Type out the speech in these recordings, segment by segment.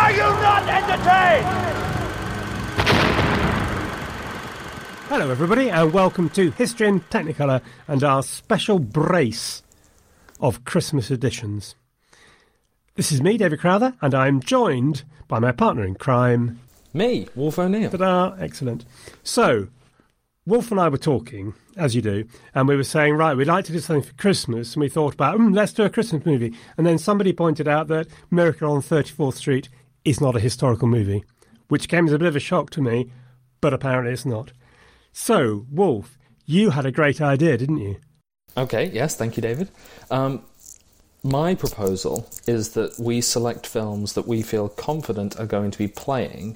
Are you not entertained? Hello everybody and welcome to History in Technicolor and our special brace of Christmas editions. This is me, David Crowther, and I'm joined by my partner in crime... Me, Wolf O'Neill. Ta-da, excellent. So, Wolf and I were talking, as you do, and we were saying, right, we'd like to do something for Christmas, and we thought about, let's do a Christmas movie. And then somebody pointed out that Miracle on 34th Street is not a historical movie, which came as a bit of a shock to me, but apparently it's not. So, Wolf, you had a great idea, didn't you? Okay, yes, thank you, David. My proposal is that we select films that we feel confident are going to be playing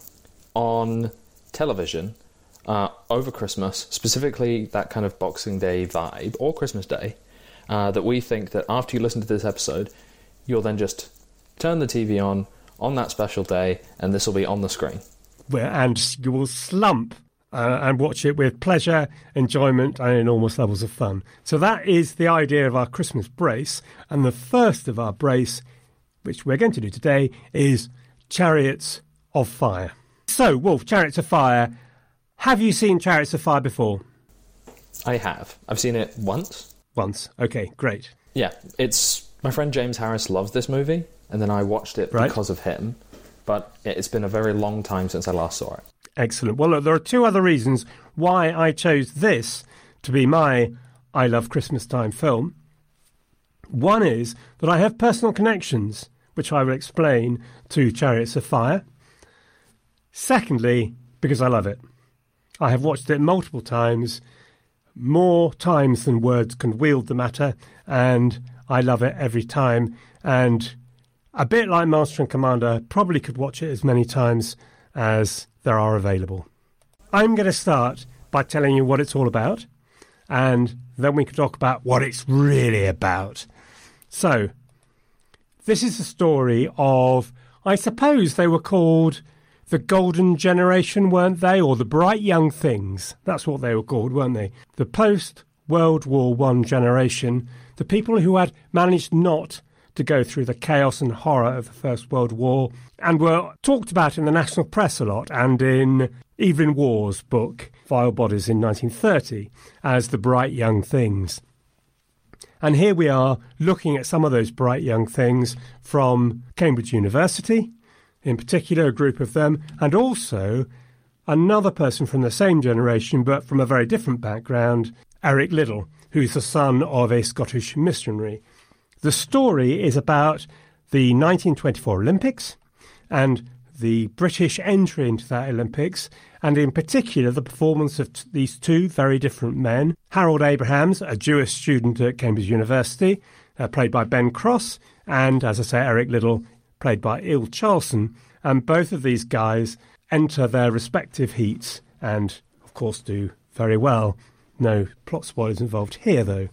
on television over Christmas, specifically that kind of Boxing Day vibe, or Christmas Day, that we think that after you listen to this episode, you'll then just turn the TV on that special day, and this will be on the screen. And you will slump and watch it with pleasure, enjoyment, and enormous levels of fun. So that is the idea of our Christmas brace. And the first of our brace, which we're going to do today, is Chariots of Fire. So, Wolf, Chariots of Fire. Have you seen Chariots of Fire before? I have. I've seen it once. Once. Okay, great. Yeah, it's... My friend James Harris loves this movie, and then I watched it because of him. But it's been a very long time since I last saw it. Excellent. Well, look, there are two other reasons why I chose this to be my I Love Christmas Time film. One is that I have personal connections, which I will explain, to Chariots of Fire. Secondly, because I love it. I have watched it multiple times, more times than words can wield the matter, and I love it every time. And a bit like Master and Commander, probably could watch it as many times as there are available. I'm going to start by telling you what it's all about, and then we can talk about what it's really about. So, this is the story of, I suppose they were called the Golden Generation, weren't they? Or the Bright Young Things. That's what they were called, weren't they? The post-World War I generation, the people who had managed not to go through the chaos and horror of the First World War, and were talked about in the national press a lot, and in Evelyn Waugh's book, Vile Bodies in 1930, as the Bright Young Things. And here we are looking at some of those bright young things from Cambridge University, in particular a group of them, and also another person from the same generation, but from a very different background, Eric Liddell, who's the son of a Scottish missionary. The story is about the 1924 Olympics and the British entry into that Olympics, and in particular the performance of these two very different men. Harold Abrahams, a Jewish student at Cambridge University, played by Ben Cross, and, as I say, Eric Liddell, played by Il Charlson. And both of these guys enter their respective heats and, of course, do very well. No plot spoilers involved here, though.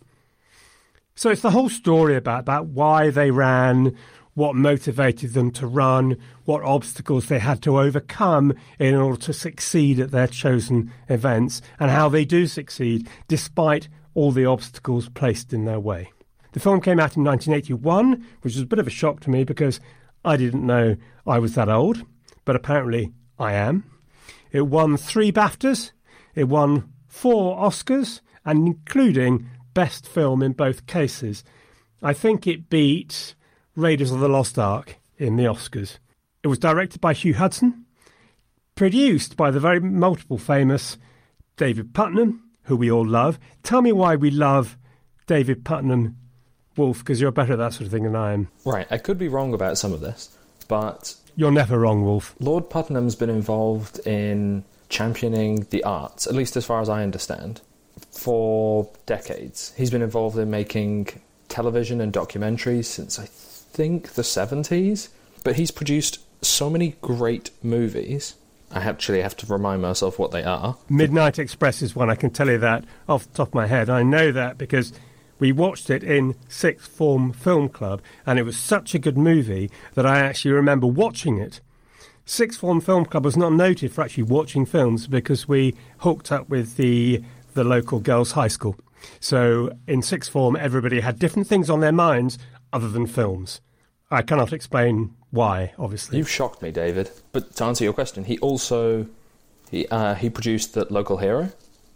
So it's the whole story about why they ran, what motivated them to run, what obstacles they had to overcome in order to succeed at their chosen events, and how they do succeed despite all the obstacles placed in their way. The film came out in 1981, which was a bit of a shock to me because I didn't know I was that old, but apparently I am. It won 3 BAFTAs, it won 4 Oscars, and including Best Film in both cases. I think it beat Raiders of the Lost Ark in the Oscars. It was directed by Hugh Hudson, produced by the very multiple famous David Puttnam, who we all love. Tell me why we love David Puttnam, Wolf, because you're better at that sort of thing than I am. Right, I could be wrong about some of this, but... You're never wrong, Wolf. Lord Putnam's been involved in championing the arts, at least as far as I understand, for decades. He's been involved in making television and documentaries since, I think, the 70s. But he's produced so many great movies. I actually have to remind myself what they are. Midnight Express is one, I can tell you that off the top of my head. I know that because we watched it in Sixth Form Film Club, and it was such a good movie that I actually remember watching it. Sixth Form Film Club was not noted for actually watching films because we hooked up with the local girls' high school. So in Sixth Form, everybody had different things on their minds other than films. I cannot explain why, obviously. You've shocked me, David. But to answer your question, he also he produced The Local Hero,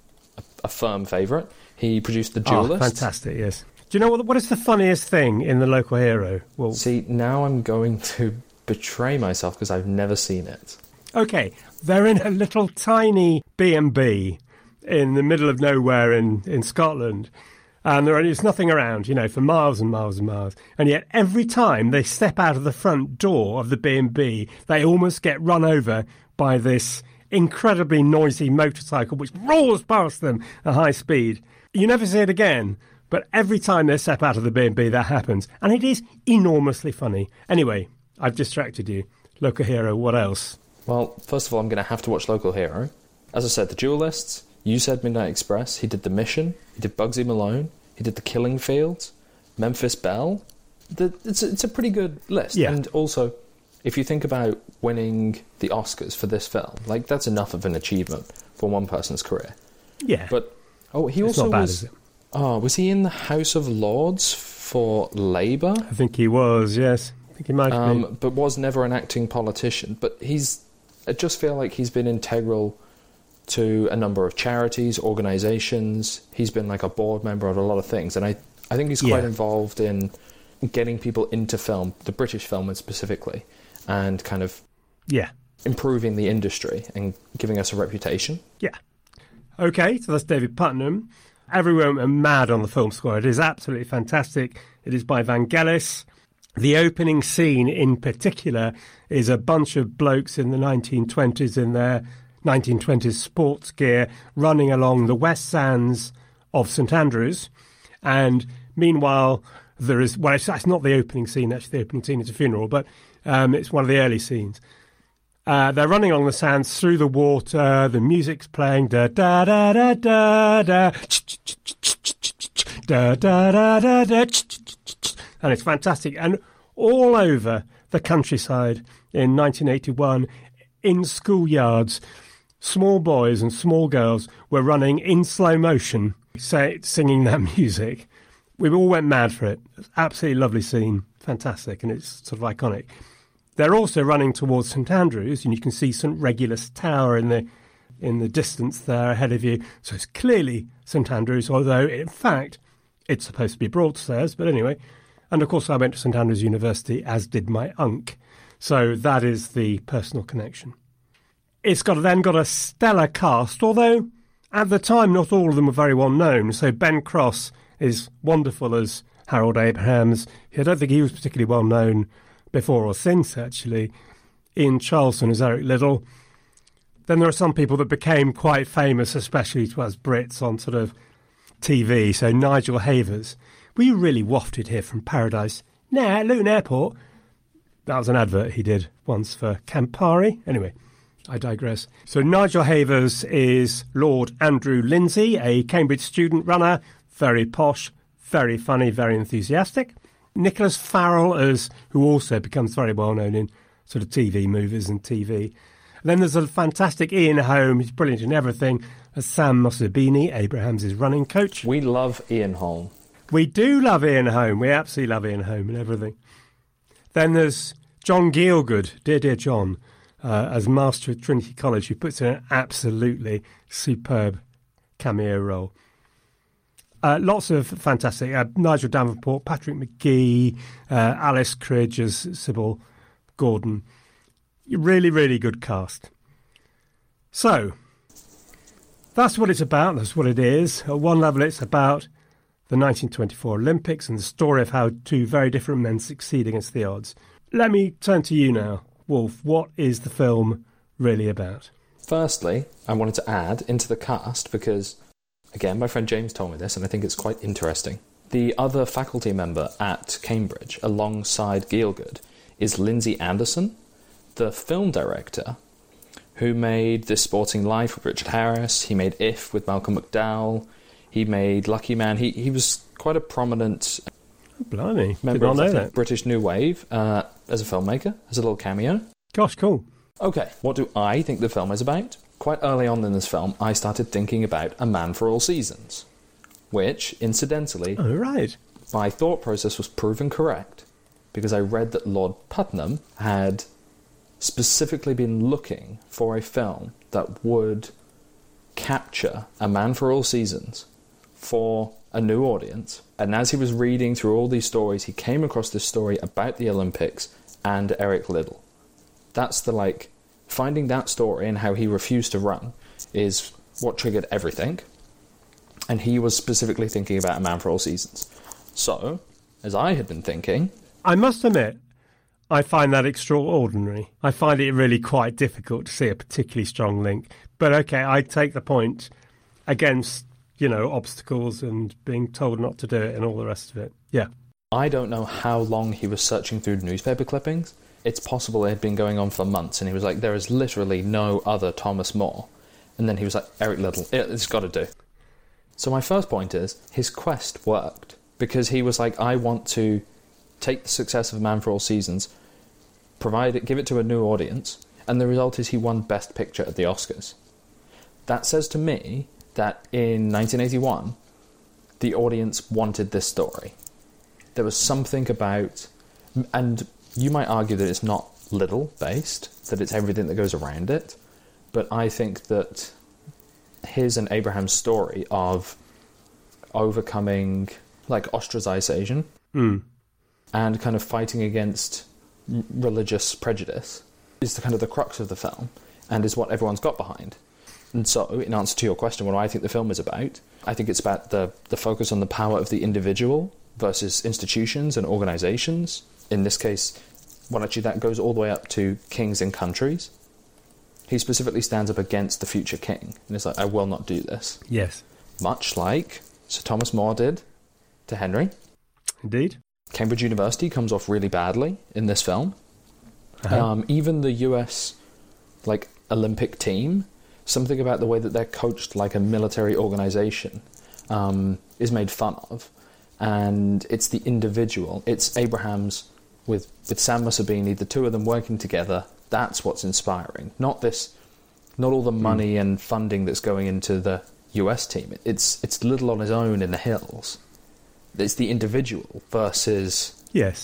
a firm favourite. He produced The Duelist. Oh, fantastic, yes. Do you know what is the funniest thing in The Local Hero? Well, see, now I'm going to betray myself because I've never seen it. Okay, they're in a little tiny B&B in the middle of nowhere in Scotland. And there's nothing around, for miles and miles and miles. And yet every time they step out of the front door of the B&B, they almost get run over by this incredibly noisy motorcycle which roars past them at high speed. You never see it again, but every time they step out of the B&B, that happens. And it is enormously funny. Anyway, I've distracted you. Local Hero, what else? Well, first of all, I'm going to have to watch Local Hero. As I said, The Duelists. You said Midnight Express. He did The Mission. He did Bugsy Malone. He did The Killing Fields. Memphis Belle. It's a pretty good list. Yeah. And also, if you think about winning the Oscars for this film, that's enough of an achievement for one person's career. Yeah. But he it's also not bad, was. is it? Oh, was he in the House of Lords for Labour? I think he was, yes. I think he might have been. But was never an acting politician. But I just feel like he's been integral to a number of charities, organisations. He's been a board member of a lot of things. And I think he's quite involved in getting people into film, the British film specifically, and kind of improving the industry and giving us a reputation. Yeah. Okay, so that's David Putnam. Everyone went mad on the film score. It is absolutely fantastic. It is by Vangelis. The opening scene in particular is a bunch of blokes in the 1920s in their 1920s sports gear running along the West Sands of St Andrews. And meanwhile, there is... Well, it's not the opening scene. Actually, the opening scene is a funeral, but it's one of the early scenes. They're running along the sands through the water. The music's playing. Da da da da da da. Da da da da da. And it's fantastic. And all over the countryside in 1981, in schoolyards, small boys and small girls were running in slow motion, singing that music. We all went mad for it. Absolutely lovely scene. Fantastic. And it's sort of iconic. They're also running towards St Andrews, and you can see St Regulus Tower in the distance there ahead of you. So it's clearly St Andrews, although in fact it's supposed to be Broadstairs. But anyway, and of course I went to St Andrews University, as did my unc. So that is the personal connection. It's then got a stellar cast, although at the time not all of them were very well known. So Ben Cross is wonderful as Harold Abrahams. I don't think he was particularly well known before or since, actually. Ian Charleston as Eric Liddell. Then there are some people that became quite famous, especially to us Brits, on sort of TV. So Nigel Havers. Were you really wafted here from Paradise? Nah, Luton Airport. That was an advert he did once for Campari. Anyway, I digress. So Nigel Havers is Lord Andrew Lindsay, a Cambridge student runner, very posh, very funny, very enthusiastic. Nicholas Farrell, who also becomes very well known in sort of TV movies and TV. And then there's a fantastic Ian Holm, he's brilliant in everything, as Sam Mussabini, Abraham's running coach. We love Ian Holm. We do love Ian Holm. We absolutely love Ian Holm and everything. Then there's John Gielgud, dear John, as Master at Trinity College, who puts in an absolutely superb cameo role. Lots of fantastic. Nigel Davenport, Patrick McGee, Alice Cridge as Sybil Gordon. Really, really good cast. So, that's what it's about. That's what it is. At one level, it's about the 1924 Olympics and the story of how two very different men succeed against the odds. Let me turn to you now, Wolf. What is the film really about? Firstly, I wanted to add into the cast because, again, my friend James told me this and I think it's quite interesting. The other faculty member at Cambridge, alongside Gielgud, is Lindsay Anderson, the film director who made This Sporting Life with Richard Harris. He made If with Malcolm McDowell. He made Lucky Man. He was quite a prominent Blimey, member of the British New Wave as a filmmaker, as a little cameo. Gosh, cool. Okay, what do I think the film is about? Quite early on in this film, I started thinking about A Man for All Seasons, which, incidentally, Oh, right. my thought process was proven correct because I read that Lord Putnam had specifically been looking for a film that would capture A Man for All Seasons for a new audience. And as he was reading through all these stories, he came across this story about the Olympics and Eric Liddell. That's finding that story and how he refused to run is what triggered everything. And he was specifically thinking about A Man for All Seasons. So, as I had been thinking... I must admit, I find that extraordinary. I find it really quite difficult to see a particularly strong link. But okay, I take the point against, obstacles and being told not to do it and all the rest of it. Yeah. I don't know how long he was searching through newspaper clippings. It's possible it had been going on for months, and he was like, there is literally no other Thomas More. And then he was like, Eric Liddell, it's got to do. So my first point is, his quest worked, because he was like, I want to take the success of A Man for All Seasons, give it to a new audience, and the result is he won Best Picture at the Oscars. That says to me that in 1981, the audience wanted this story. There was something about, and you might argue that it's not Liddell-based, that it's everything that goes around it, but I think that his and Abraham's story of overcoming, ostracization and kind of fighting against religious prejudice is the crux of the film and is what everyone's got behind. And so, in answer to your question, what do I think the film is about? I think it's about the focus on the power of the individual versus institutions and organizations. In this case, that goes all the way up to kings and countries. He specifically stands up against the future king. And it's like, I will not do this. Yes. Much like Sir Thomas More did to Henry. Indeed. Cambridge University comes off really badly in this film. Uh-huh. Even the US, Olympic team, something about the way that they're coached like a military organization is made fun of. And it's the individual. It's Abraham's with Sam Mussabini, the two of them working together. That's what's inspiring. Not all the money and funding that's going into the US team. It's Liddell on his own in the hills. It's the individual versus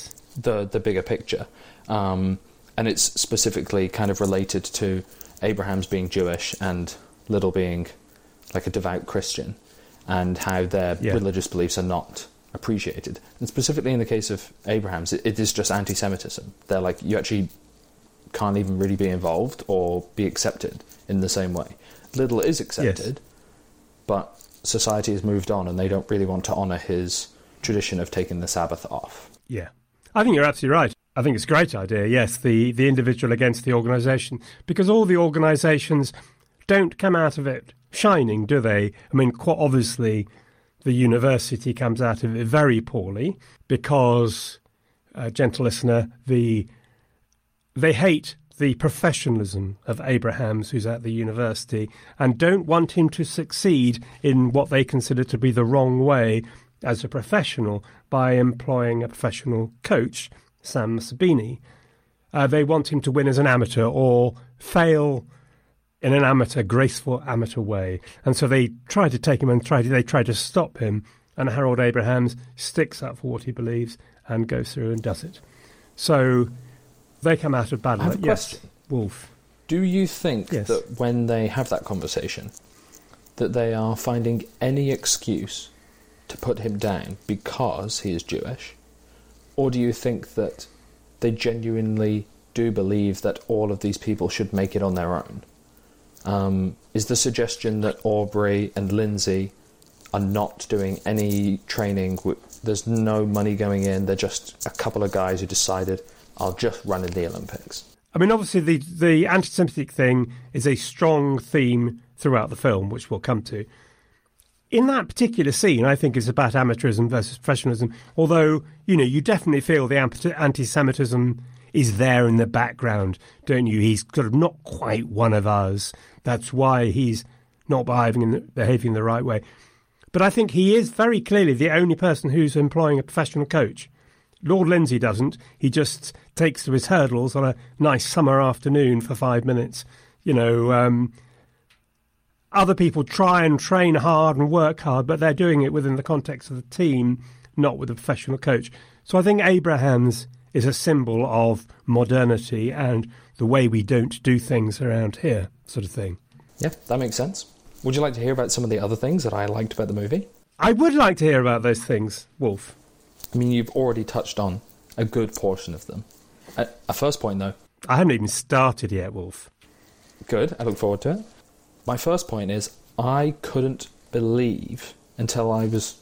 the bigger picture. And it's specifically kind of related to Abraham's being Jewish and Liddell being a devout Christian, and how their religious beliefs are not appreciated. And specifically in the case of Abraham's, it is just anti-Semitism. They're like, you actually can't even really be involved or be accepted in the same way. Liddell is accepted, but society has moved on and they don't really want to honour his tradition of taking the Sabbath off. Yeah. I think you're absolutely right. I think it's a great idea, yes, the individual against the organisation, because all the organisations don't come out of it shining, do they? I mean, quite obviously, the university comes out of it very poorly because, gentle listener, they hate the professionalism of Abrahams, who's at the university, and don't want him to succeed in what they consider to be the wrong way as a professional by employing a professional coach, Sam Mussabini. They want him to win as an amateur or fail in an graceful amateur way. And so they try to take him and they try to stop him. And Harold Abrahams sticks up for what he believes and goes through and does it. So they come out of battle. I have a question. Wolf. Do you think that when they have that conversation, that they are finding any excuse to put him down because he is Jewish? Or do you think that they genuinely do believe that all of these people should make it on their own? Is the suggestion that Aubrey and Lindsay are not doing any training, there's no money going in, they're just a couple of guys who decided, I'll just run in the Olympics? I mean, obviously the anti-Semitic thing is a strong theme throughout the film, which we'll come to. In that particular scene, I think it's about amateurism versus professionalism, although, you definitely feel the anti-Semitism is there in the background, don't you? He's sort of not quite one of us. That's why he's not behaving the right way. But I think he is very clearly the only person who's employing a professional coach. Lord Lindsay doesn't. He just takes to his hurdles on a nice summer afternoon for 5 minutes. Other people try and train hard and work hard, but they're doing it within the context of the team, not with a professional coach. So I think Abrahams is a symbol of modernity and the way we don't do things around here, sort of thing. Yeah, that makes sense. Would you like to hear about some of the other things that I liked about the movie? I would like to hear about those things, Wolf. I mean, you've already touched on a good portion of them. A first point, though. I haven't even started yet, Wolf. Good, I look forward to it. My first point is I couldn't believe while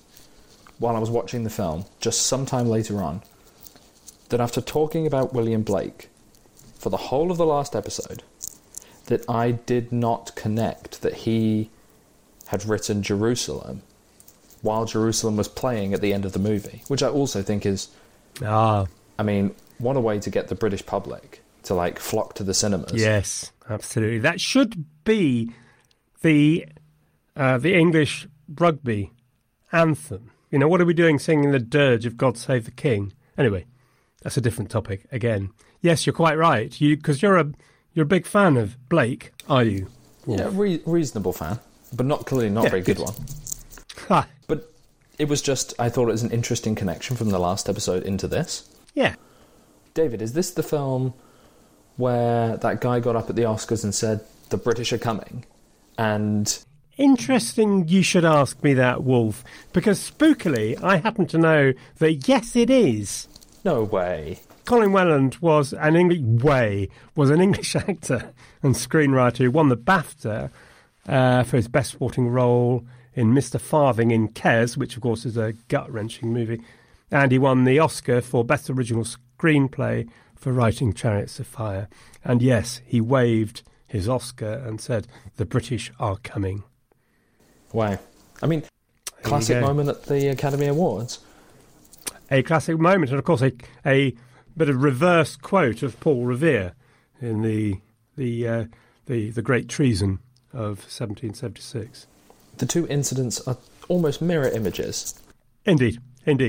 I was watching the film, just sometime later on, that after talking about William Blake for the whole of the last episode, that I did not connect that he had written Jerusalem while Jerusalem was playing at the end of the movie, which I also think is... I mean, what a way to get the British public to, like, flock to the cinemas. Yes, absolutely. That should be the English rugby anthem. You know, what are we doing singing the dirge of God Save the King? Anyway, that's a different topic again. Yes, you're quite right. Because you're a big fan of Blake, are you? Yeah, reasonable fan, but clearly not a very good one. Ha. But it was just, I thought it was an interesting connection from the last episode into this. Yeah. David, is this the film where that guy got up at the Oscars and said, the British are coming? And... Interesting you should ask me that, Wolf, because spookily, I happen to know that yes, it is. No way. Colin Welland was an English actor and screenwriter who won the BAFTA for his best supporting role in Mr. Farthing in Kes, which of course is a gut-wrenching movie, and he won the Oscar for Best Original Screenplay for writing Chariots of Fire. And yes, he waved his Oscar and said, the British are coming. Wow. I mean, classic moment at the Academy Awards. A classic moment, and of course a bit of reverse quote of Paul Revere in the Great Treason of 1776. The two incidents are almost mirror images. Indeed.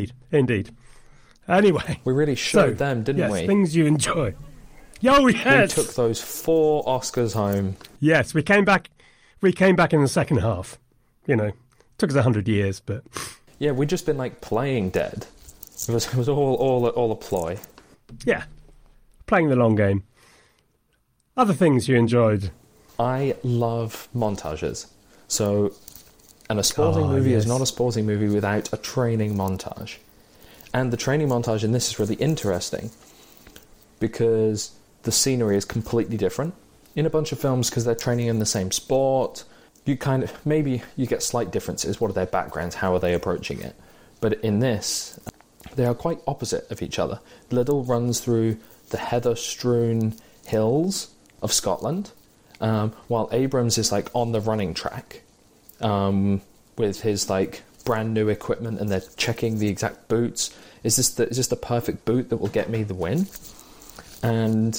Anyway, we really showed them, didn't we? Things you enjoy. Oh, yes. We took those 4 Oscars home. Yes, we came back in the second half. You know, took us 100 years, but yeah, we'd just been like playing dead. It was all a ploy. Yeah, playing the long game. Other things you enjoyed? I love montages. So, and a sporting movie is not a sporting movie without a training montage. And the training montage in this is really interesting because the scenery is completely different. In a bunch of films, because they're training in the same sport, maybe you get slight differences. What are their backgrounds? How are they approaching it? But in this, they are quite opposite of each other. Liddell runs through the heather-strewn hills of Scotland, while Abrams is like on the running track with his like brand new equipment, and they're checking the exact boots. Is this the perfect boot that will get me the win? And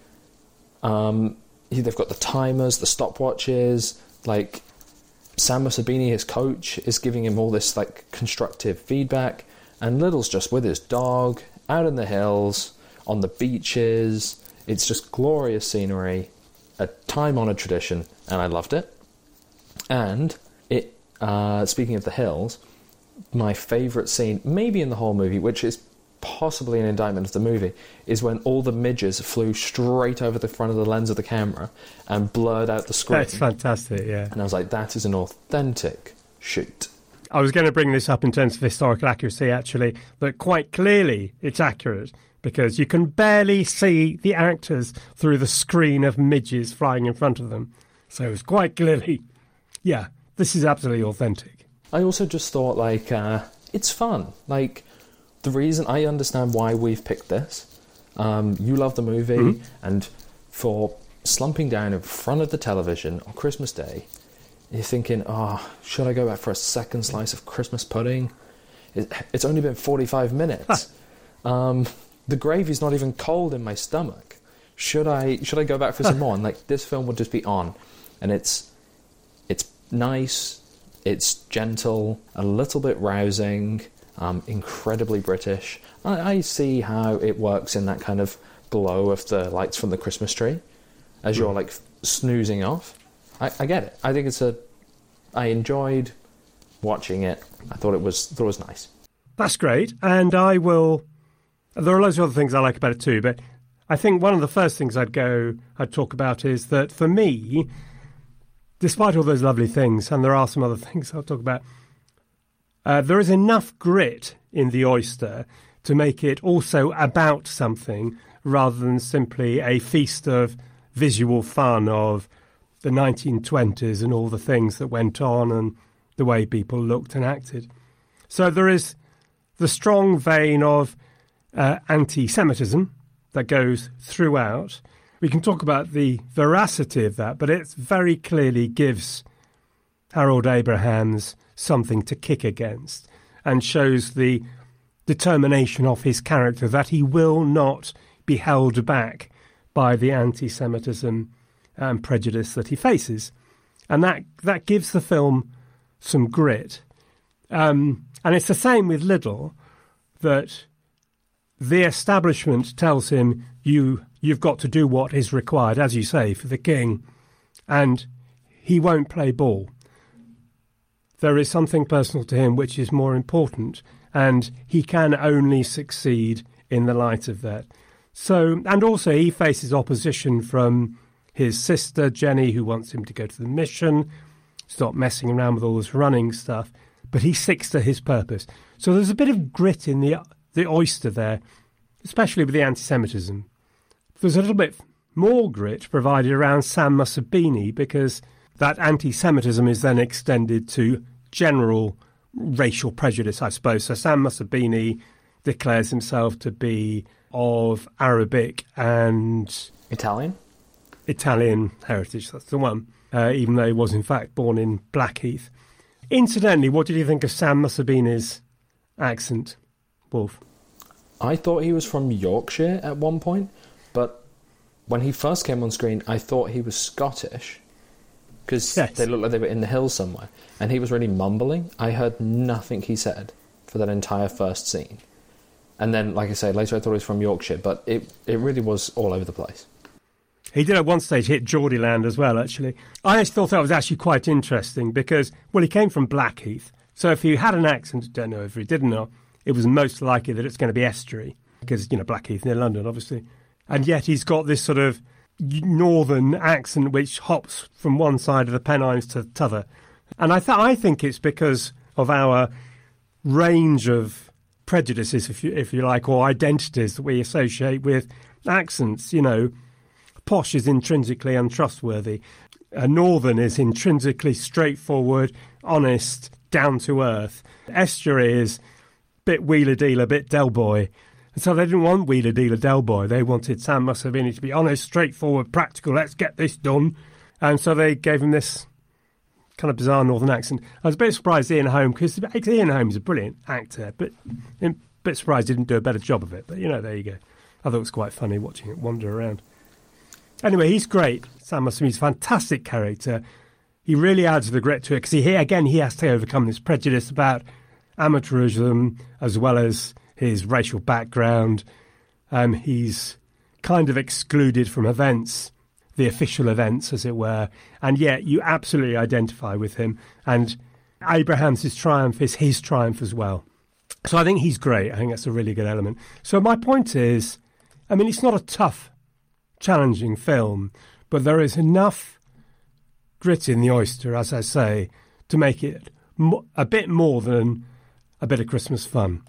they've got the timers, the stopwatches. Like Sam Mussabini, his coach, is giving him all this like constructive feedback, and Liddell's just with his dog out in the hills, on the beaches. It's just glorious scenery, a time-honoured tradition, and I loved it. And it, speaking of the hills, my favourite scene, maybe in the whole movie, which is possibly an indictment of the movie, is when all the midges flew straight over the front of the lens of the camera and blurred out the screen. That's fantastic, yeah. And I was like, that is an authentic shoot. I was going to bring this up in terms of historical accuracy, actually, but quite clearly it's accurate because you can barely see the actors through the screen of midges flying in front of them. So it's quite clearly, yeah, this is absolutely authentic. I also just thought, like, it's fun. Like, the reason I understand why we've picked this, you love the movie, and for slumping down in front of the television on Christmas Day, you're thinking, should I go back for a second slice of Christmas pudding? It's only been 45 minutes. The gravy's not even cold in my stomach. Should I go back for some more? And like, this film would just be on, and it's nice, it's gentle, a little bit rousing, incredibly British. I see how it works in that kind of glow of the lights from the Christmas tree as you're like snoozing off. I get it. I think I enjoyed watching it. I thought it was nice. That's great, and I will There are loads of other things I like about it too, but I think one of the first things I'd talk about is that for me, despite all those lovely things, and there are some other things I'll talk about, there is enough grit in The Oyster to make it also about something rather than simply a feast of visual fun of the 1920s and all the things that went on and the way people looked and acted. So there is the strong vein of anti-Semitism that goes throughout. We can talk about the veracity of that, but it very clearly gives Harold Abrahams something to kick against and shows the determination of his character that he will not be held back by the anti-Semitism and prejudice that he faces. And that gives the film some grit. And it's the same with Liddell, that the establishment tells him you've got to do what is required, as you say, for the king, and he won't play ball. There is something personal to him which is more important, and he can only succeed in the light of that. So, and also he faces opposition from his sister, Jenny, who wants him to go to the mission, stop messing around with all this running stuff, but he sticks to his purpose. So there's a bit of grit in the Oyster there, especially with the anti-Semitism. There's a little bit more grit provided around Sam Mussabini, because that anti-Semitism is then extended to general racial prejudice, I suppose. So Sam Mussabini declares himself to be of Arabic and Italian heritage, that's the one, even though he was in fact born in Blackheath. Incidentally, what did you think of Sam Mussabini's accent, Wolf? I thought he was from Yorkshire at one point, but when he first came on screen, I thought he was Scottish, because they looked like they were in the hills somewhere, and he was really mumbling. I heard nothing he said for that entire first scene. And then, like I say, later I thought he was from Yorkshire, but it really was all over the place. He did at one stage hit Geordieland as well, actually. I thought that was actually quite interesting because, well, he came from Blackheath. So if he had an accent, I don't know if he did or not, it was most likely that it's going to be estuary because, Blackheath near London, obviously. And yet he's got this sort of northern accent which hops from one side of the Pennines to the other. And I think it's because of our range of prejudices, if you like, or identities that we associate with accents. Posh is intrinsically untrustworthy. Northern is intrinsically straightforward, honest, down to earth. Estuary is bit wheeler dealer, bit Del Boy. And so they didn't want wheeler dealer Del Boy. They wanted Sam Mussabini to be honest, straightforward, practical. Let's get this done. And so they gave him this kind of bizarre northern accent. I was a bit surprised Ian Holm, because Ian Holm's a brilliant actor, but I'm a bit surprised he didn't do a better job of it. But there you go. I thought it was quite funny watching it wander around. Anyway, he's great. Sam Mussabini's a fantastic character. He really adds the grit to it because he has to overcome this prejudice about amateurism as well as his racial background. He's kind of excluded from events, the official events, as it were, and yet you absolutely identify with him. And Abraham's triumph is his triumph as well. So I think he's great. I think that's a really good element. So my point is, it's not a tough, challenging film, but there is enough grit in The Oyster, as I say, to make it a bit more than a bit of Christmas fun.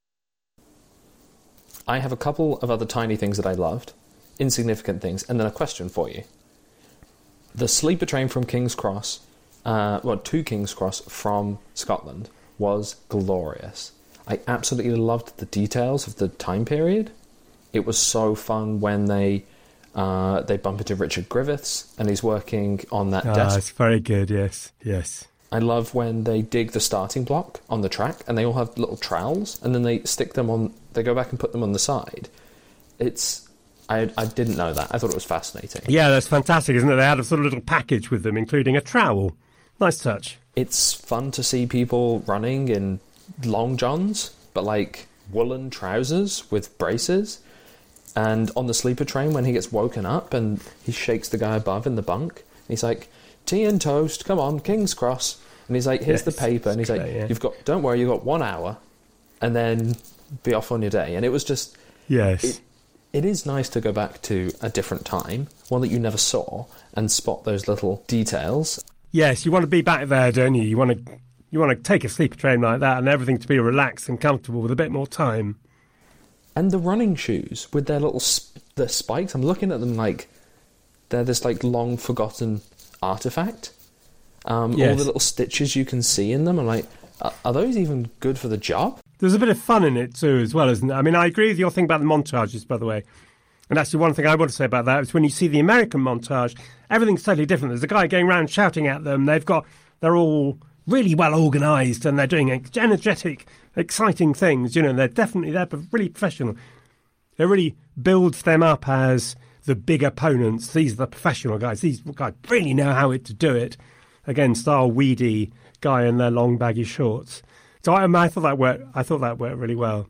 I have a couple of other tiny things that I loved, insignificant things, and then a question for you. The sleeper train from King's Cross, to King's Cross from Scotland, was glorious. I absolutely loved the details of the time period. It was so fun when they bump into Richard Griffiths and he's working on that desk. It's very good, yes. I love when they dig the starting block on the track and they all have little trowels and then they stick them on, they go back and put them on the side. I didn't know that. I thought it was fascinating. Yeah, that's fantastic, isn't it? They had a sort of little package with them, including a trowel. Nice touch. It's fun to see people running in long johns, but like woolen trousers with braces. And on the sleeper train, when he gets woken up and he shakes the guy above in the bunk, he's like, tea and toast, come on, King's Cross. And he's like, here's the paper. And he's like, don't worry, you've got 1 hour and then be off on your day. And it was just, Yes. It is nice to go back to a different time, one that you never saw, and spot those little details. Yes, you want to be back there, don't you? You want to take a sleeper train like that and everything to be relaxed and comfortable with a bit more time. And the running shoes with their little the spikes, I'm looking at them like they're this like long forgotten artifact. Yes. All the little stitches you can see in them, I'm like, are those even good for the job? There's a bit of fun in it too, as well, isn't there? I mean, I agree with your thing about the montages, by the way. And actually, one thing I want to say about that is when you see the American montage, everything's totally different. There's a guy going around shouting at them. They're all really well organised and they're doing energetic, exciting things. You know, they're really professional. It really builds them up as the big opponents. These are the professional guys. These guys really know how to do it against our weedy guy in their long baggy shorts. So I thought that worked really well.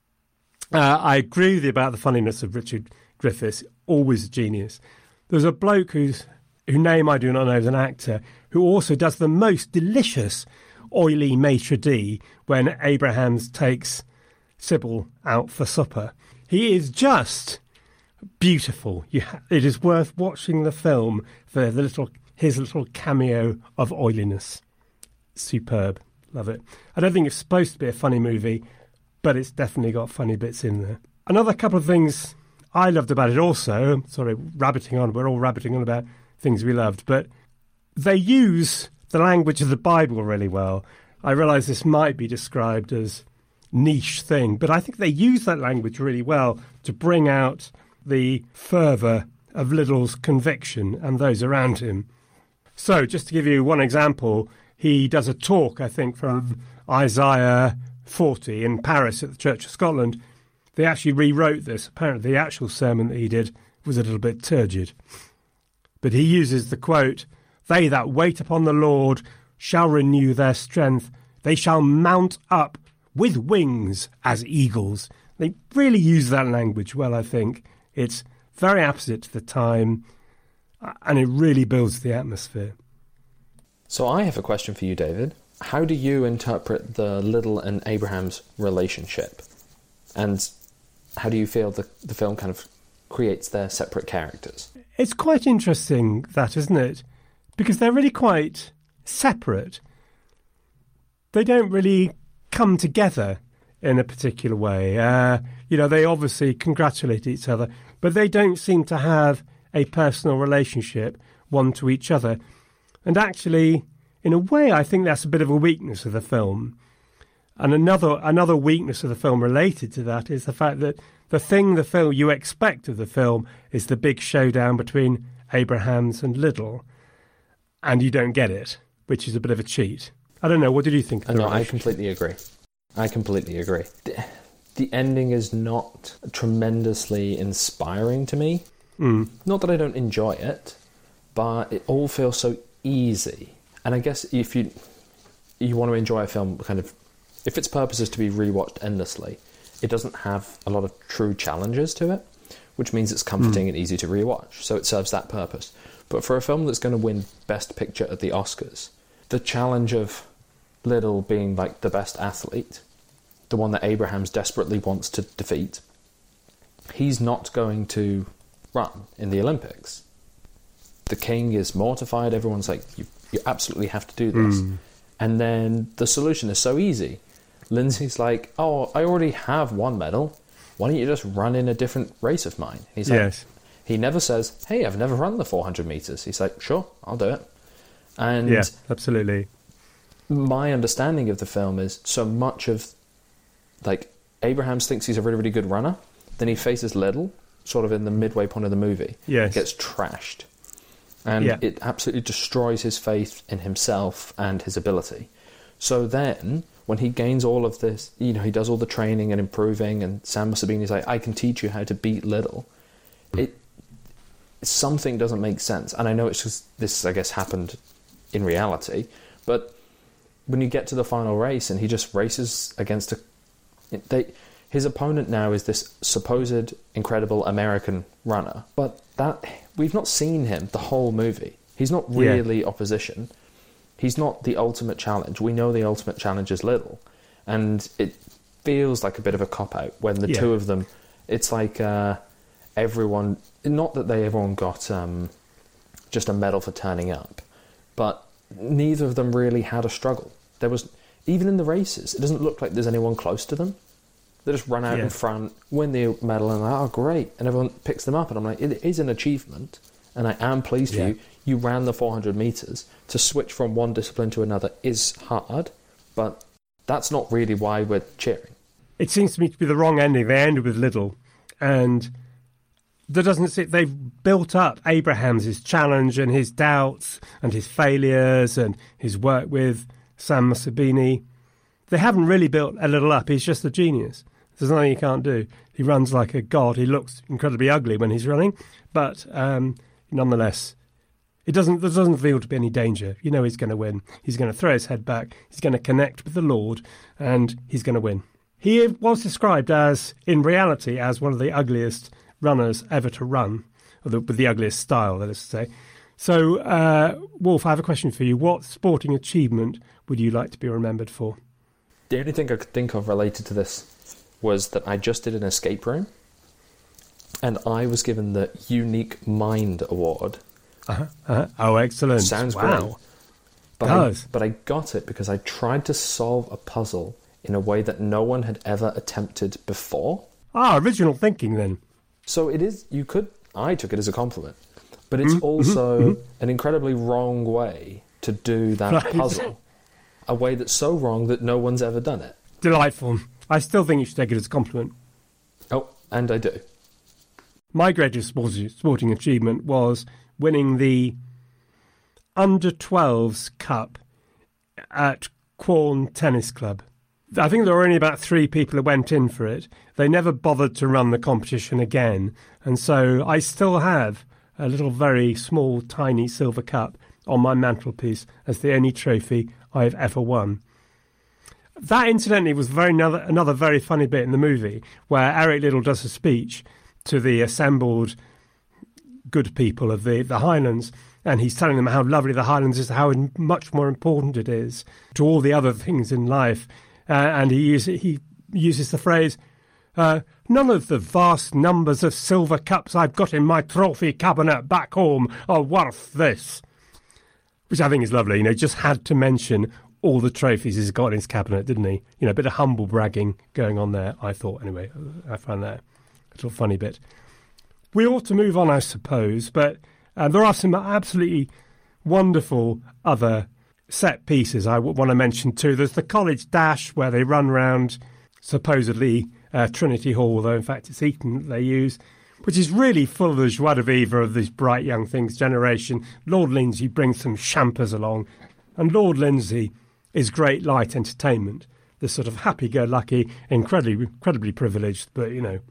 I agree with you about the funniness of Richard Griffiths, always a genius. There's a bloke whose name I do not know as an actor, who also does the most delicious oily maitre d' when Abrahams takes Sybil out for supper. He is just beautiful. It is worth watching the film for his little cameo of oiliness. Superb. Love it. I don't think it's supposed to be a funny movie, but it's definitely got funny bits in there. Another couple of things I loved about it also, sorry, we're all rabbiting on about things we loved, but they use the language of the Bible really well. I realise this might be described as niche thing, but I think they use that language really well to bring out the fervour of Liddell's conviction and those around him. So, just to give you one example, he does a talk, I think, from Isaiah 40 in Paris at the Church of Scotland. They actually rewrote this. Apparently the actual sermon that he did was a little bit turgid. But he uses the quote, "They that wait upon the Lord shall renew their strength. They shall mount up with wings as eagles." They really use that language well, I think. It's very apposite to the time, and it really builds the atmosphere. So I have a question for you, David. How do you interpret the Liddell and Abrahams relationship? And how do you feel the film kind of creates their separate characters? It's quite interesting, that, isn't it? Because they're really quite separate. They don't really come together in a particular way. They obviously congratulate each other, but they don't seem to have a personal relationship one to each other. And actually, in a way, I think that's a bit of a weakness of the film. And another weakness of the film related to that is the fact that the thing you expect of the film is the big showdown between Abrahams and Liddell, and you don't get it, which is a bit of a cheat. I don't know, what did you think of the I completely agree. The ending is not tremendously inspiring to me. Not that I don't enjoy it, but it all feels so easy. And I guess if you want to enjoy a film, kind of, if its purpose is to be rewatched endlessly, it doesn't have a lot of true challenges to it, which means it's comforting and easy to rewatch. So it serves that purpose. But for a film that's going to win Best Picture at the Oscars, the challenge of Liddell being like the best athlete, the one that Abrahams desperately wants to defeat, he's not going to run in the Olympics. The king is mortified. Everyone's like, you absolutely have to do this. And then the solution is so easy. Lindsay's like, oh, I already have one medal. Why don't you just run in a different race of mine? He's like, yes. He never says, hey, I've never run the 400 metres. He's like, sure, I'll do it. And yeah, absolutely. My understanding of the film is so much of, like, Abrahams thinks he's a really, really good runner. Then he faces Liddell, sort of in the midway point of the movie. Yes. Gets trashed. And it absolutely destroys his faith in himself and his ability. So then, when he gains all of this, he does all the training and improving, and Sam must have been, he's like, I can teach you how to beat Liddell. Something doesn't make sense. And I know it's just, this, I guess, happened in reality, but when you get to the final race and he just races against his opponent now is this supposed incredible American runner, but that we've not seen him the whole movie. He's not really opposition. He's not the ultimate challenge. We know the ultimate challenge is Liddell, and it feels like a bit of a cop-out when the two of them It's like everyone, not that everyone got just a medal for turning up, but neither of them really had a struggle. There was, even in the races, it doesn't look like there's anyone close to them. They just run out in front, win the medal, and they're like, oh, great. And everyone picks them up, and I'm like, it is an achievement, and I am pleased for you. You ran the 400 metres. To switch from one discipline to another is hard, but that's not really why we're cheering. It seems to me to be the wrong ending. They ended with Liddell, and there doesn't sit. They've built up Abraham's challenge and his doubts and his failures and his work with Sam Sabini. They haven't really built a Liddell up. He's just a genius. There's nothing he can't do. He runs like a god. He looks incredibly ugly when he's running, but nonetheless, there doesn't feel to be any danger. You know he's going to win. He's going to throw his head back. He's going to connect with the Lord, and he's going to win. He was described as, in reality, as one of the ugliest runners ever to run, with the ugliest style, that is to say. So, Wolf, I have a question for you. What sporting achievement would you like to be remembered for? The only thing I could think of related to this was that I just did an escape room, and I was given the Unique Mind Award. Oh, excellent. Sounds great. But I got it because I tried to solve a puzzle in a way that no one had ever attempted before. Original thinking then. So it is, I took it as a compliment, but it's also an incredibly wrong way to do that puzzle. A way that's so wrong that no one's ever done it. Delightful. I still think you should take it as a compliment. Oh, and I do. My greatest sporting achievement was winning the Under-12s Cup at Quorn Tennis Club. I think there were only about 3 people who went in for it. They never bothered to run the competition again. And so I still have a little very small, tiny silver cup on my mantelpiece as the only trophy I've ever won. That, incidentally, was another very funny bit in the movie where Eric Liddell does a speech to the assembled good people of the Highlands, and he's telling them how lovely the Highlands is, how much more important it is to all the other things in life. And he uses the phrase, none of the vast numbers of silver cups I've got in my trophy cabinet back home are worth this. Which I think is lovely. Just had to mention all the trophies he's got in his cabinet, didn't he? A bit of humble bragging going on there, I thought, anyway. I found that a little funny bit. We ought to move on, I suppose, but there are some absolutely wonderful other set pieces I want to mention too. There's the college dash where they run round, supposedly, Trinity Hall, though in fact it's Eton that they use, which is really full of the joie de vivre of this bright young things generation. Lord Lindsay brings some champers along, and Lord Lindsay is great light entertainment. This sort of happy-go-lucky, incredibly privileged, but,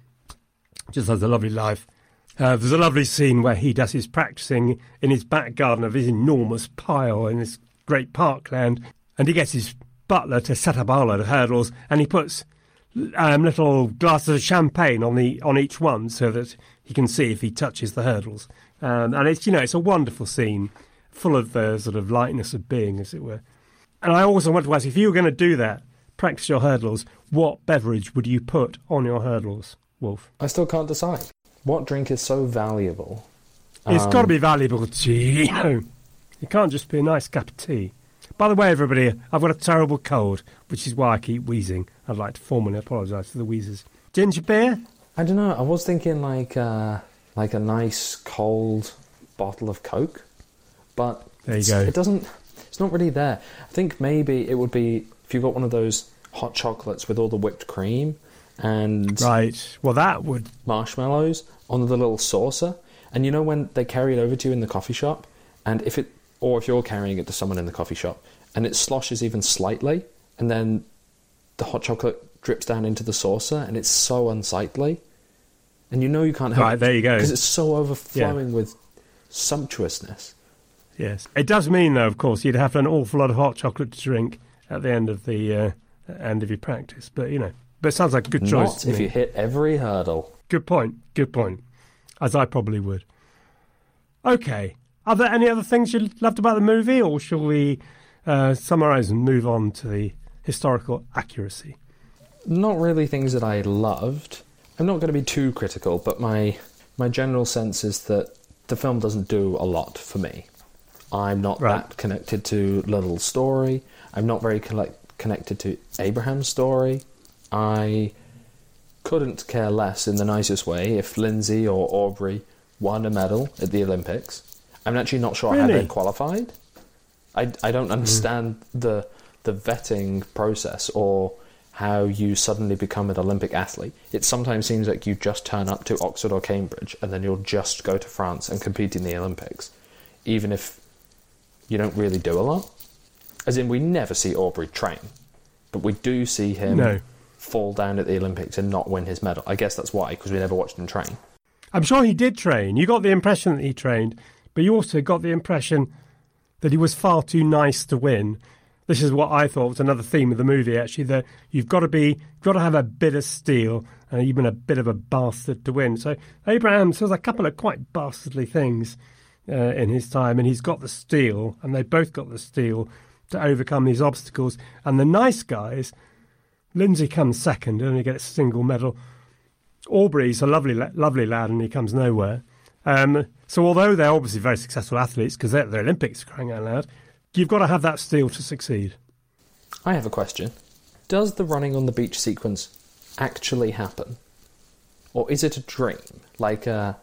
just has a lovely life. There's a lovely scene where he does his practising in his back garden of his enormous pile in this great parkland, and he gets his butler to set up a load of hurdles, and he puts little glasses of champagne on each one so that he can see if he touches the hurdles. And it's it's a wonderful scene, full of the sort of lightness of being, as it were. And I also want to ask, if you were going to do that, practice your hurdles, what beverage would you put on your hurdles, Wolf? I still can't decide. What drink is so valuable? It's got to be valuable to you. It can't just be a nice cup of tea. By the way, everybody, I've got a terrible cold, which is why I keep wheezing. I'd like to formally apologise for the wheezes. Ginger beer? I don't know. I was thinking like a nice cold bottle of Coke, but there you go. It's not really there. I think maybe it would be if you got one of those hot chocolates with all the whipped cream and right. Well, that would marshmallows on the little saucer, and when they carry it over to you in the coffee shop, and if you're carrying it to someone in the coffee shop, and it sloshes even slightly, and then the hot chocolate drips down into the saucer, and it's so unsightly, and you can't help it. Right, there you go. Because it's so overflowing with sumptuousness. Yes. It does mean, though, of course, you'd have an awful lot of hot chocolate to drink at the end of your practice, but, But it sounds like a good choice. Not if you hit every hurdle. Good point. As I probably would. Okay. Are there any other things you loved about the movie, or shall we summarise and move on to the historical accuracy? Not really things that I loved. I'm not going to be too critical, but my general sense is that the film doesn't do a lot for me. I'm not that connected to Little's story. I'm not very connected to Abraham's story. I couldn't care less in the nicest way if Lindsay or Aubrey won a medal at the Olympics. I'm actually not sure how they qualified. I don't understand the vetting process or how you suddenly become an Olympic athlete. It sometimes seems like you just turn up to Oxford or Cambridge and then you'll just go to France and compete in the Olympics, even if you don't really do a lot. As in, we never see Aubrey train, but we do see him fall down at the Olympics and not win his medal. I guess that's why, because we never watched him train. I'm sure he did train. You got the impression that he trained, but you also got the impression that he was far too nice to win. This is what I thought was another theme of the movie, actually, that you've got to have a bit of steel and even a bit of a bastard to win. So Abraham says a couple of quite bastardly things in his time, and he's got the steel, and they both got the steel to overcome these obstacles. And the nice guys, Lindsay comes second and he gets a single medal. Aubrey's a lovely lad and he comes nowhere. So although they're obviously very successful athletes, because they're Olympics, crying out loud, you've got to have that steel to succeed. I have a question. Does the running on the beach sequence actually happen? Or is it a dream? Like a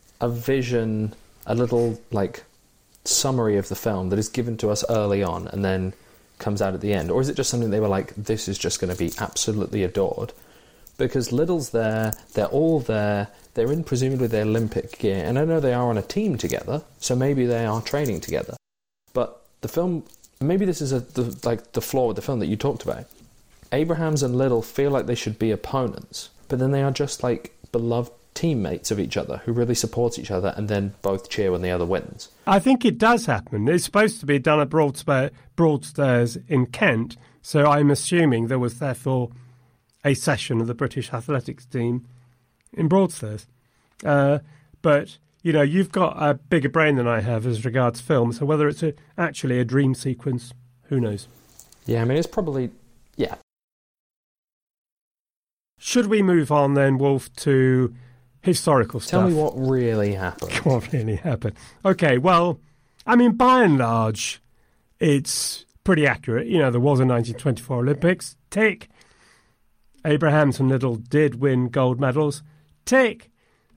vision, a little like summary of the film that is given to us early on and then comes out at the end? Or is it just something they were like, this is just going to be absolutely adored? Because Little's there, they're all there, they're in presumably their Olympic gear, and I know they are on a team together, so maybe they are training together. But the film, maybe this is the flaw with the film that you talked about. Abrahams and Little feel like they should be opponents, but then they are just like beloved teammates of each other who really support each other and then both cheer when the other wins. I think it does happen. It's supposed to be done at Broadstairs in Kent, so I'm assuming there was therefore a session of the British athletics team in Broadstairs. But, you know, you've got a bigger brain than I have as regards film, so whether it's actually a dream sequence, who knows? Yeah, I mean, it's probably, yeah. Should we move on then, Wolf, to historical stuff? Tell me what really happened. What really happened? Okay, well, I mean, by and large, it's pretty accurate. You know, there was a 1924 Olympics. Tick. Abrahams and Little did win gold medals. Tick.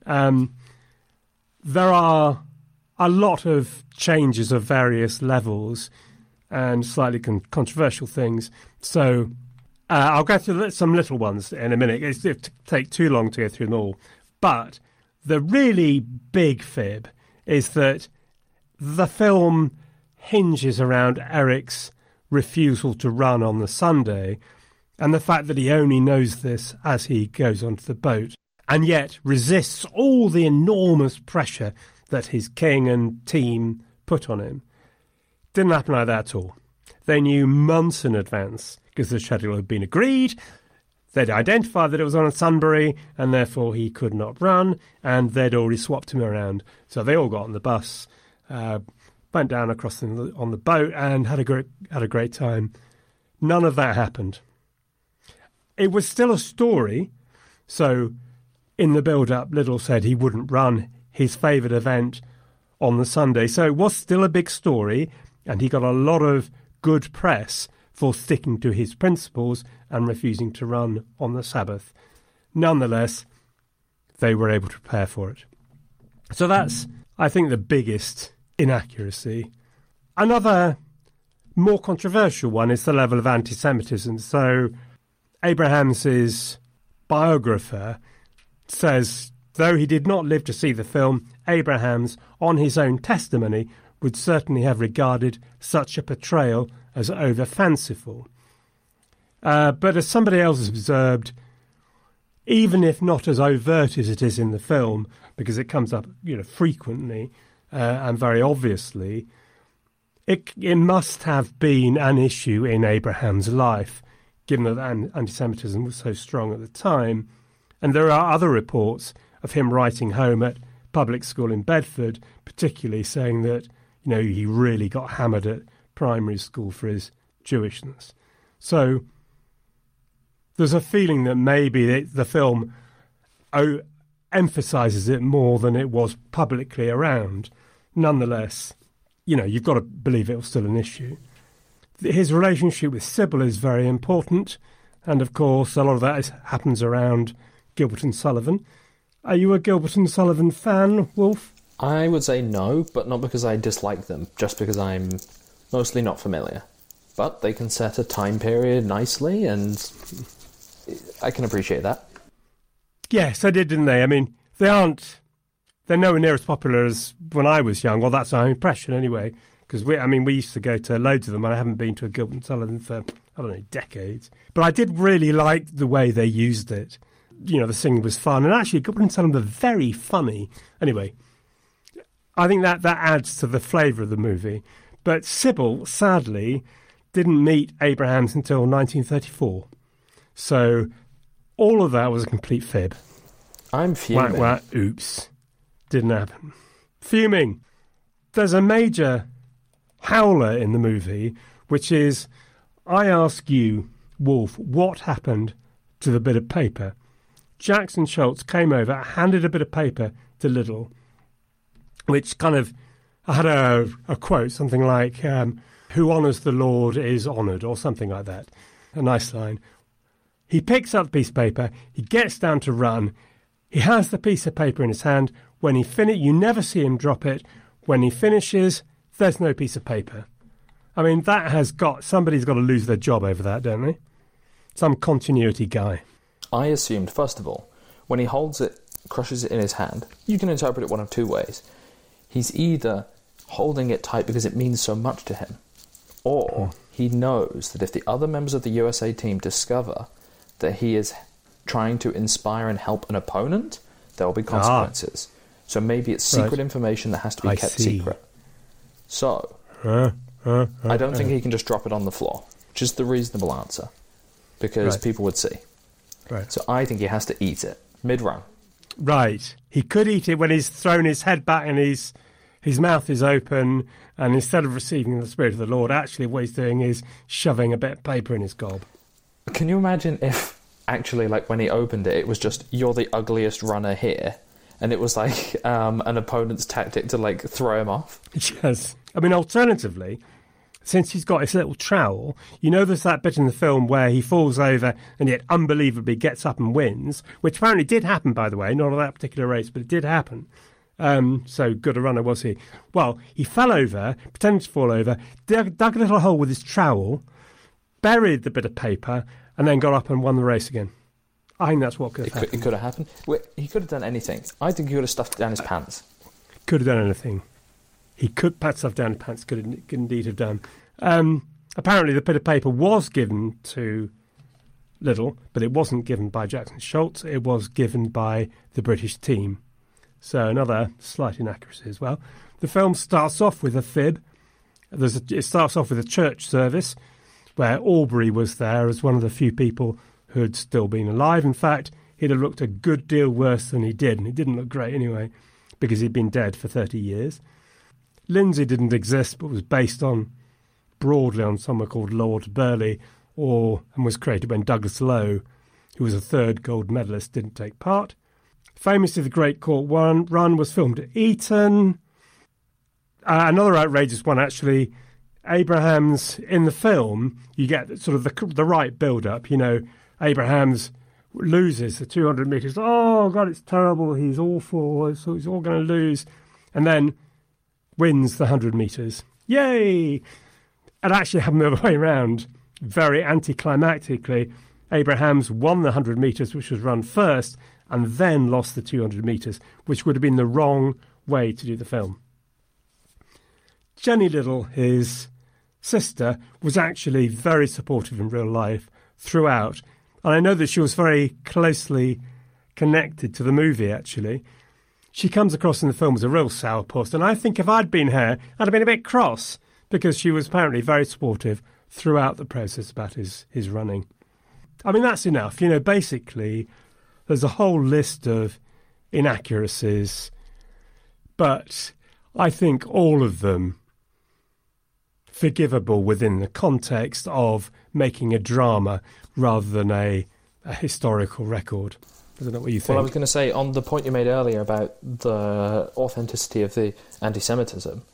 There are a lot of changes of various levels and slightly controversial things. So I'll go through some little ones in a minute. It's going to take too long to go through them all. But the really big fib is that the film hinges around Eric's refusal to run on the Sunday and the fact that he only knows this as he goes onto the boat, and yet resists all the enormous pressure that his king and team put on him. Didn't happen like that at all. They knew months in advance, because the schedule had been agreed. They'd identified that it was on a Sunbury, and therefore he could not run, and they'd already swapped him around. So they all got on the bus, went down across on the boat, and had a great time. None of that happened. It was still a story, so in the build-up, Little said he wouldn't run his favourite event on the Sunday. So it was still a big story, and he got a lot of good press for sticking to his principles and refusing to run on the Sabbath. Nonetheless, they were able to prepare for it. So that's, I think, the biggest inaccuracy. Another more controversial one is the level of anti-Semitism. So Abrahams' biographer says, though he did not live to see the film, Abrahams, on his own testimony, would certainly have regarded such a portrayal as over-fanciful. But as somebody else has observed, even if not as overt as it is in the film, because it comes up, you know, frequently and very obviously, it must have been an issue in Abraham's life, given that anti-Semitism was so strong at the time. And there are other reports of him writing home at public school in Bedford, particularly saying that, you know, he really got hammered at primary school for his Jewishness. So there's a feeling that maybe the film emphasises it more than it was publicly around. Nonetheless, you've got to believe it was still an issue. His relationship with Sybil is very important, and of course a lot of that happens around Gilbert and Sullivan. Are you a Gilbert and Sullivan fan, Wolf? I would say no, but not because I dislike them, just because I'm mostly not familiar. But they can set a time period nicely, and I can appreciate that. Yes, they did, didn't they? I mean, they're nowhere near as popular as when I was young. Well, that's our impression anyway, because we used to go to loads of them, and I haven't been to a Gilbert and Sullivan for, decades. But I did really like the way they used it. The singing was fun, and actually Gilbert and Sullivan were very funny. Anyway, I think that adds to the flavour of the movie. But Sybil, sadly, didn't meet Abrahams until 1934. So all of that was a complete fib. I'm fuming. Oops. Didn't happen. Fuming. There's a major howler in the movie, which is, I ask you, Wolf, what happened to the bit of paper? Jackson Schultz came over, handed a bit of paper to Little, which kind of had a quote, something like, who honours the Lord is honoured, or something like that. A nice line. He picks up the piece of paper, he gets down to run, he has the piece of paper in his hand. When he you never see him drop it. When he finishes, there's no piece of paper. I mean, somebody's got to lose their job over that, don't they? Some continuity guy. I assumed, first of all, when he holds it, crushes it in his hand, you can interpret it one of two ways. He's either holding it tight because it means so much to him, or he knows that if the other members of the USA team discover that he is trying to inspire and help an opponent, there will be consequences. So maybe it's secret information that has to be kept secret. So, I don't think he can just drop it on the floor, which is the reasonable answer, because people would see. Right. So I think he has to eat it mid-run. Right. He could eat it when he's thrown his head back and his mouth is open, and instead of receiving the Spirit of the Lord, actually what he's doing is shoving a bit of paper in his gob. Can you imagine if, actually, like when he opened it, it was just, you're the ugliest runner here, and it was like an opponent's tactic to like throw him off? Yes. I mean, alternatively, since he's got his little trowel, there's that bit in the film where he falls over and yet unbelievably gets up and wins, which apparently did happen, by the way, not on that particular race, but it did happen. So good a runner was he. Well, he fell over, pretended to fall over, dug a little hole with his trowel, buried the bit of paper, and then got up and won the race again. I think that's what could have happened. It could have happened. He could have done anything. I think he could have stuffed it down his pants. Could have done anything. He could pat stuff down his pants, could indeed have done. Apparently the bit of paper was given to Little, but it wasn't given by Jackson Schultz. It was given by the British team. So another slight inaccuracy as well. The film starts off with a fib. It starts off with a church service where Aubrey was there as one of the few people who had still been alive. In fact, he'd have looked a good deal worse than he did, and he didn't look great anyway, because he'd been dead for 30 years. Lindsay didn't exist, but was based broadly on someone called Lord Burleigh, and was created when Douglas Lowe, who was a third gold medalist, didn't take part. Famously, the Great Court Run was filmed at Eton. Another outrageous one, actually, Abrahams, in the film, you get sort of the right build-up. Abrahams loses the 200 metres. Oh, God, it's terrible. He's awful. So he's all going to lose. And then wins the 100 metres. Yay! It actually happened the other way around. Very anticlimactically, Abrahams won the 100 metres, which was run first, and then lost the 200 metres, which would have been the wrong way to do the film. Jenny Little, his sister, was actually very supportive in real life throughout. And I know that she was very closely connected to the movie, actually. She comes across in the film as a real sourpuss, and I think if I'd been her, I'd have been a bit cross, because she was apparently very supportive throughout the process about his running. I mean, that's enough. Basically, there's a whole list of inaccuracies, but I think all of them forgivable within the context of making a drama rather than a historical record. I don't know what you think. Well, I was going to say, on the point you made earlier about the authenticity of the anti-Semitism,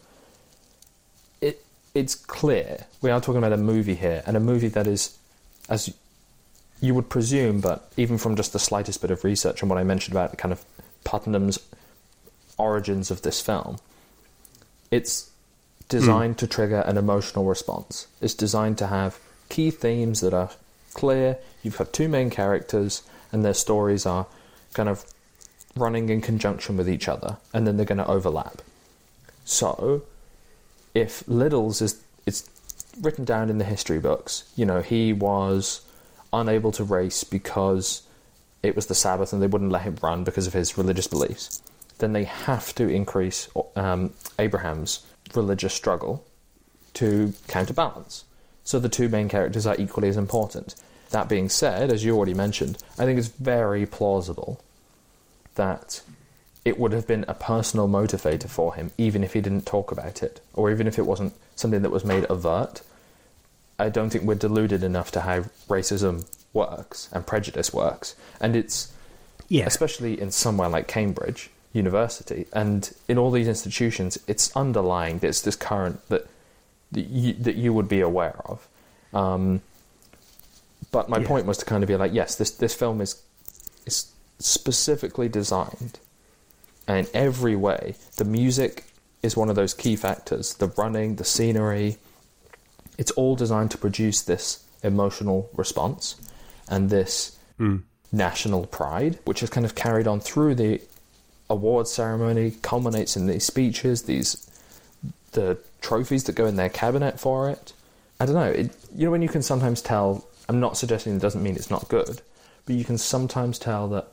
it's clear we are talking about a movie here, and a movie that is, as you would presume, but even from just the slightest bit of research and what I mentioned about kind of Putnam's origins of this film, it's designed to trigger an emotional response. It's designed to have key themes that are clear. You've got two main characters, and their stories are kind of running in conjunction with each other, and then they're going to overlap. So, if Liddell's it's written down in the history books, you know, he was unable to race because it was the Sabbath and they wouldn't let him run because of his religious beliefs, then they have to increase Abraham's religious struggle to counterbalance. So the two main characters are equally as important. That being said, as you already mentioned, I think it's very plausible that it would have been a personal motivator for him, even if he didn't talk about it, or even if it wasn't something that was made overt. I don't think we're deluded enough to how racism works and prejudice works. And it's, especially in somewhere like Cambridge University, and in all these institutions, it's underlying, it's this current that you would be aware of. But my point was to kind of be like, yes, this film is specifically designed, and in every way, the music is one of those key factors. The running, the scenery, it's all designed to produce this emotional response and this national pride, which is kind of carried on through the award ceremony, culminates in these speeches, the trophies that go in their cabinet for it. I don't know. When you can sometimes tell, I'm not suggesting it doesn't mean it's not good, but you can sometimes tell that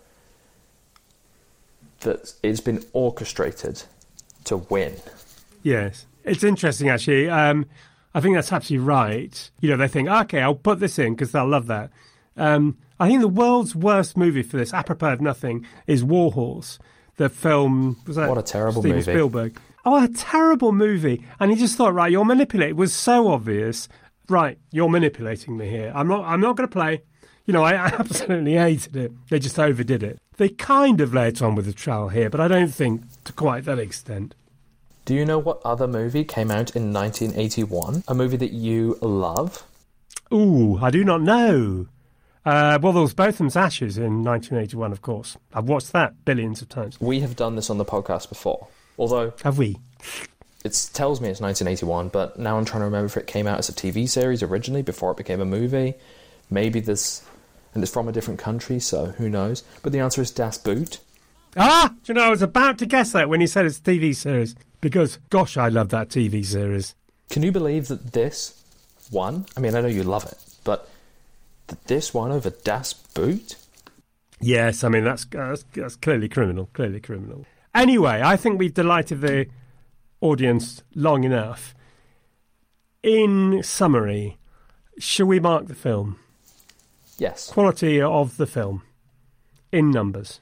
it's been orchestrated to win. Yes. It's interesting, actually. I think that's absolutely right. They think, okay, I'll put this in because they'll love that. I think the world's worst movie for this, apropos of nothing, is War Horse. The film... What a terrible Steven movie. Spielberg. Oh, a terrible movie. And he just thought, right, you're manipulating. It was so obvious. Right, you're manipulating me here. I'm not going to play. I absolutely hated it. They just overdid it. They kind of lay it on with the trowel here, but I don't think to quite that extent. Do you know what other movie came out in 1981? A movie that you love? Ooh, I do not know. Well, there was Botham's Ashes in 1981, of course. I've watched that billions of times. We have done this on the podcast before. Although... Have we? It tells me it's 1981, but now I'm trying to remember if it came out as a TV series originally before it became a movie. Maybe this... And it's from a different country, so who knows? But the answer is Das Boot. Ah! Do you know, I was about to guess that when you said it's a TV series. Because, gosh, I love that TV series. Can you believe that this won? I mean, I know you love it, but that this won over Das Boot? Yes, I mean, that's clearly criminal. Clearly criminal. Anyway, I think we've delighted the audience long enough. In summary, shall we mark the film? Yes. Quality of the film in numbers.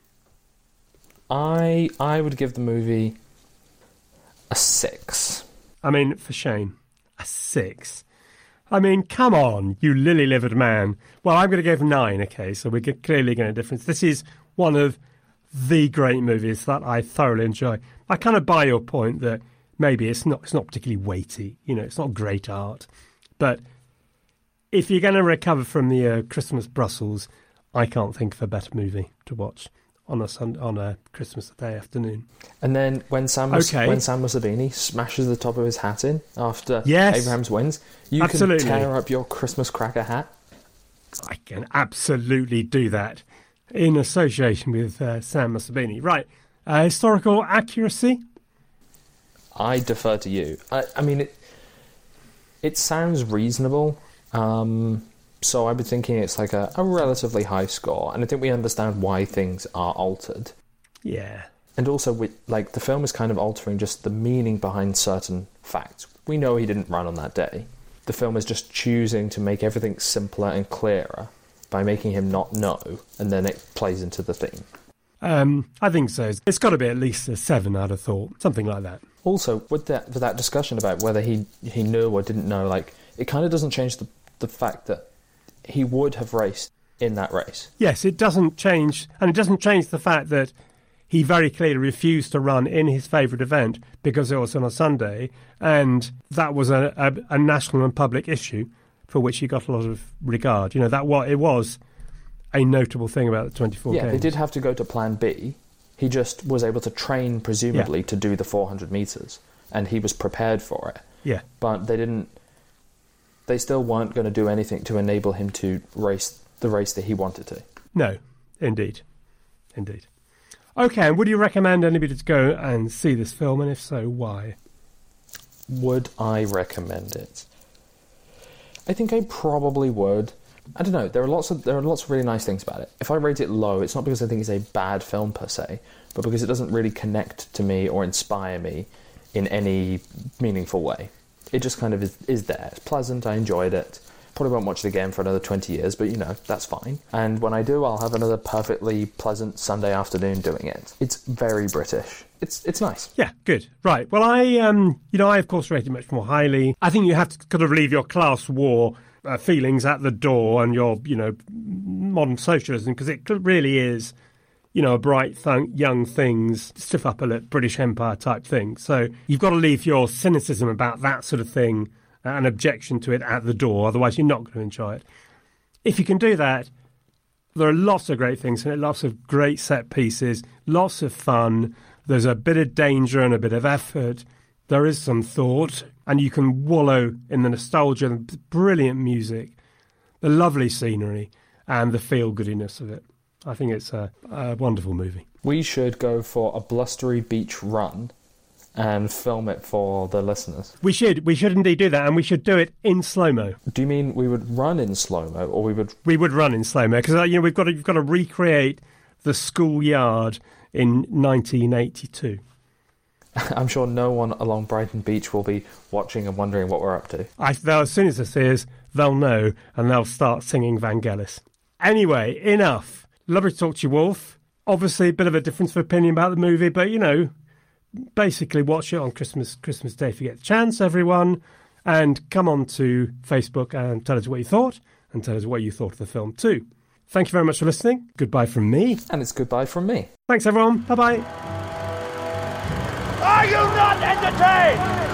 I would give the movie a 6. I mean, for shame, a 6. I mean, come on, you lily-livered man. Well, I'm going to give 9, okay, so we're clearly getting a difference. This is one of the great movies that I thoroughly enjoy. I kind of buy your point that maybe it's not particularly weighty, it's not great art, but if you're going to recover from the Christmas Brussels, I can't think of a better movie to watch on a Christmas Day afternoon. And then when Sam Mussabini smashes the top of his hat in after Abraham's wins, you can tear up your Christmas cracker hat. I can absolutely do that in association with Sam Mussabini. Right, historical accuracy? I defer to you. I mean, it sounds reasonable. So I've been thinking it's like a relatively high score, and I think we understand why things are altered. Yeah. And also, the film is kind of altering just the meaning behind certain facts. We know he didn't run on that day. The film is just choosing to make everything simpler and clearer by making him not know, and then it plays into the theme. I think so. It's got to be at least a 7, I'd have thought. Something like that. Also, with that discussion about whether he knew or didn't know, it kind of doesn't change the fact that he would have raced in that race. Yes, it doesn't change, and it doesn't change the fact that he very clearly refused to run in his favourite event because it was on a Sunday, and that was a national and public issue for which he got a lot of regard. You know, it was a notable thing about the 24 Yeah, games. they did have to go to Plan B. He just was able to train, presumably, to do the 400 metres, and he was prepared for it. Yeah. But they still weren't going to do anything to enable him to race the race that he wanted to. No, indeed. Okay, and would you recommend anybody to go and see this film, and if so, why? Would I recommend it? I think I probably would. I don't know. There are lots of really nice things about it. If I rate it low, it's not because I think it's a bad film per se, but because it doesn't really connect to me or inspire me in any meaningful way. It just kind of is there. It's pleasant. I enjoyed it. Probably won't watch it again for another 20 years, but, you know, that's fine. And when I do, I'll have another perfectly pleasant Sunday afternoon doing it. It's very British. It's nice. Yeah, good. Right. Well, I of course rate it much more highly. I think you have to kind of leave your class war feelings at the door and your, modern socialism, because it really is, a bright, young things, stiff upper lip, British Empire type thing. So you've got to leave your cynicism about that sort of thing, an objection to it at the door, otherwise you're not going to enjoy it. If you can do that, there are lots of great things in it, lots of great set pieces, lots of fun. There's a bit of danger and a bit of effort. There is some thought, and you can wallow in the nostalgia and the brilliant music, the lovely scenery, and the feel-goodiness of it. I think it's a wonderful movie. We should go for a blustery beach run and film it for the listeners. We should indeed do that, and we should do it in slow-mo. Do you mean we would run in slow-mo, or we would... We would run in slow-mo, because you've got to recreate the schoolyard in 1982. I'm sure no one along Brighton Beach will be watching and wondering what we're up to. As soon as this is, they'll know, and they'll start singing Vangelis. Anyway, enough. Lovely to talk to you, Wolf. Obviously, a bit of a difference of opinion about the movie, but, basically watch it on Christmas Day if you get the chance, everyone. And come on to Facebook and tell us what you thought, and tell us what you thought of the film too. Thank you very much for listening. Goodbye from me. And it's goodbye from me. Thanks, everyone. Bye-bye. Are you not entertained?